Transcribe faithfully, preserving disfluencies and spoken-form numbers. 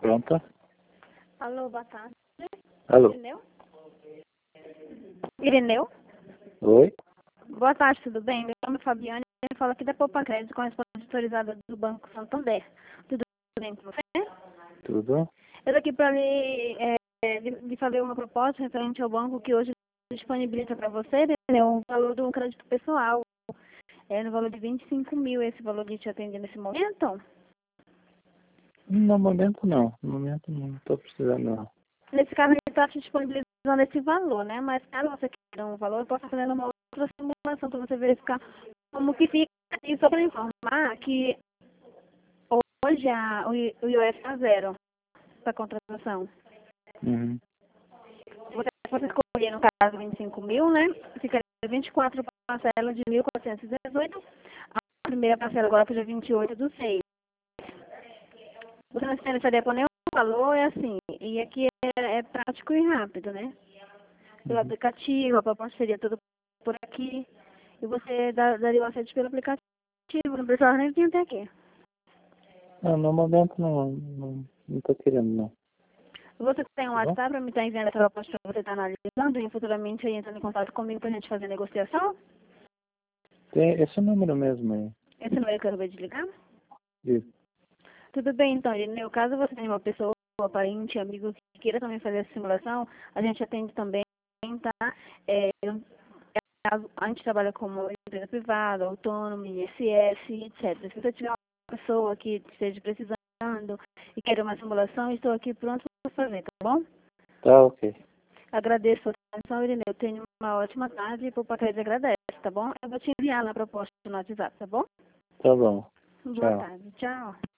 Pronto? Alô, boa tarde. Alô? Irineu? Irineu? Oi? Boa tarde, tudo bem? Meu nome é Fabiane, eu falo aqui da Poupa Crédito, correspondente autorizada do Banco Santander. Tudo bem com você? Tudo? Eu estou aqui para lhe, é, lhe lhe fazer uma proposta referente ao banco que hoje disponibiliza para você, Irineu, um valor de um crédito pessoal. É no valor de vinte e cinco mil, esse valor de te atender nesse momento? No momento não. No momento não estou precisando não. Nesse caso, a gente está te disponibilizando esse valor, né? Mas caso você queira um valor, eu posso fazer uma outra simulação para você verificar como que fica. E só para informar que hoje a, o I- o I O F está zero para contratação. Uhum. Você pode escolher, no caso, vinte e cinco mil, né? Ficaria vinte e quatro parcelas de mil quatrocentos e dezoito. A primeira parcela agora para dia vinte e oito do seis. Você não se interessaria por nenhum valor, é assim. E aqui é, é prático e rápido, né? Pelo Uhum. aplicativo, a proposta seria tudo por aqui. E você dá, daria o acesso pelo aplicativo, não precisava nem vir até aqui. Não, no momento não. Não, não tô querendo não. Você tem um Tá bom? WhatsApp para me estar enviando essa proposta para você estar analisando e futuramente aí entrando em contato comigo para a gente fazer negociação? Tem esse número mesmo aí. Esse número que eu acabei de ligar? Isso. Tudo bem, então, no meu caso você tem uma pessoa, parente, amigo que queira também fazer essa simulação, a gente atende também, tá? É, a gente trabalha como empresa privada, autônomo, I S S, etcétera. Se você tiver uma pessoa que esteja precisando e queira uma simulação, estou aqui pronto para fazer, tá bom? Tá ok. Agradeço a sua atenção, Irineu. Tenha uma ótima tarde e por paquete agradece, tá bom? Eu vou te enviar na proposta no WhatsApp, tá bom? Tá bom. Boa Tchau. tarde. Tchau.